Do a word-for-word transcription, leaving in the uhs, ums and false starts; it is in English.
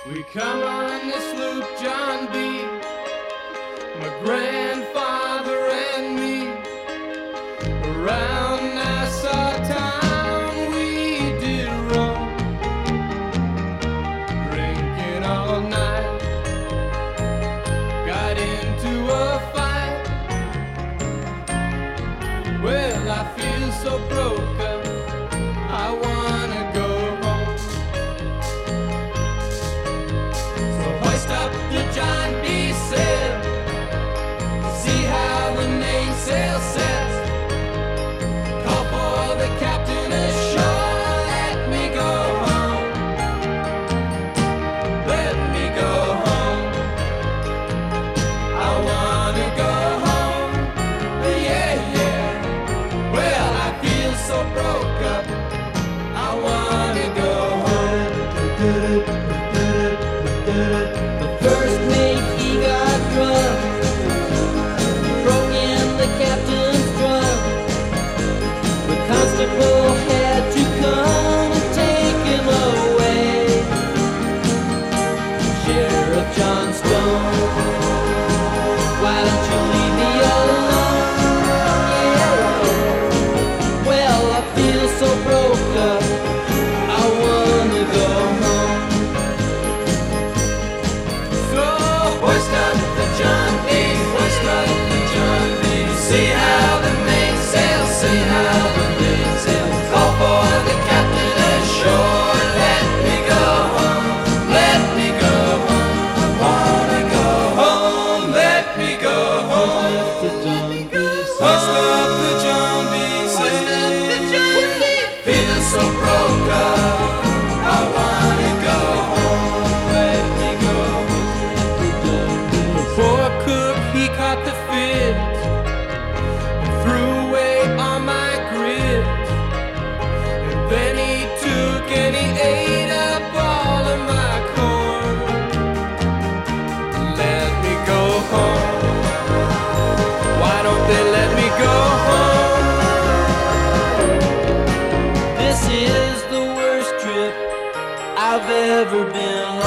We come on the sloop John B, my grandfather and me. Around Nassau town we did roam, drinking all night. Got into a fight. Well, I feel so broken, I wanna go home. So hoist up the John B sail, see how the mainsail sets. Call for the captain ashore, let me go home. Let me go home. I wanna go home. Yeah, yeah. Well, I feel so broke up, I wanna go home. The first mate, he got drunk, broke in the captain's drum. The constable had to come and take him away. Sheriff John Stone, why don't you leave me alone? Yeah. Well, I feel so broke up, I wanna go home. So hoist up the John B, hoist up the John B. See how the mainsail, see how the mainsail. Call for the captain ashore, let me go home, let me go home. I wanna go home, let me go home. Hoist up the John B, hoist up the John B. Feel so broke up, I wanna go home, let me go home. The poor cook, he caught the fits and threw away all my grits. And then he took and he ate up all of my corn. Let me go home. Why don't they let me go home? This is the worst trip I've ever been